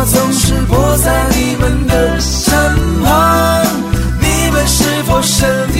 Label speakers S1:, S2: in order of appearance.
S1: 花总是播在你们的身旁，你们是否身